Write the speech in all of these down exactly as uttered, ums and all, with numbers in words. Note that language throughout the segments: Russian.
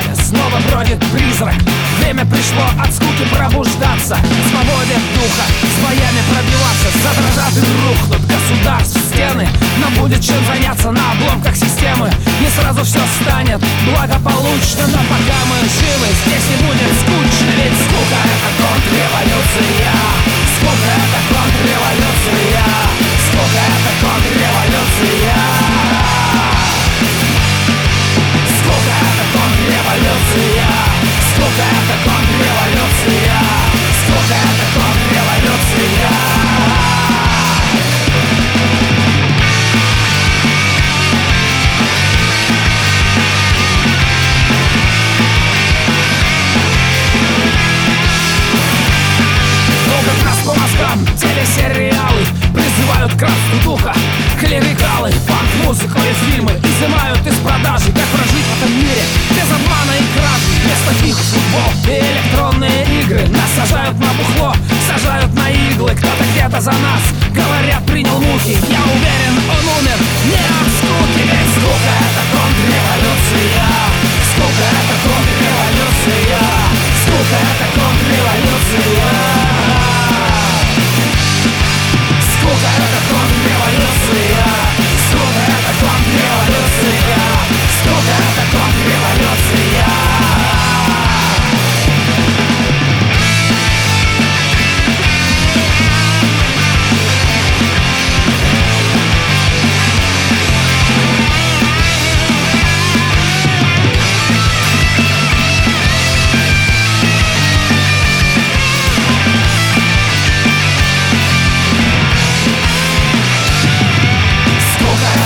зале снова бродит призрак. Время пришло от скуки пробуждаться, свободе духа с боями пробиваться. Задрожат и рухнут государств стены, но будет чем заняться на обломках системы. Не сразу все станет благополучно, но пока мы живы, здесь не будет скучно. Ведь скука — это контрреволюция. Скука — это контрреволюция. Скука — это контрреволюция. Скука — это контрреволюция. Скука — это контрреволюция. Скука — это контрреволюция. По мозгам телесериалы призывают к рабству духа. Клерикалы, фанк-музыку и фильмы изымают из продажи. Как прожить в этом мире без обмана и кражи? Вместо них футбол и электронные игры. Нас сажают на бухло, сажают на иглы. Кто-то где-то за нас, говорят, принял муки. Я уверен, он умер не от скуки. Ведь скука — это контрреволюция. Скука — это контрреволюция. Скука — это контрреволюция. Скука — это контрреволюция. Скука — это контрреволюция. Скука — это контрреволюция.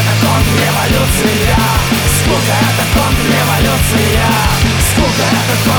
Скука — это контрреволюция. Скука — это контрреволюция.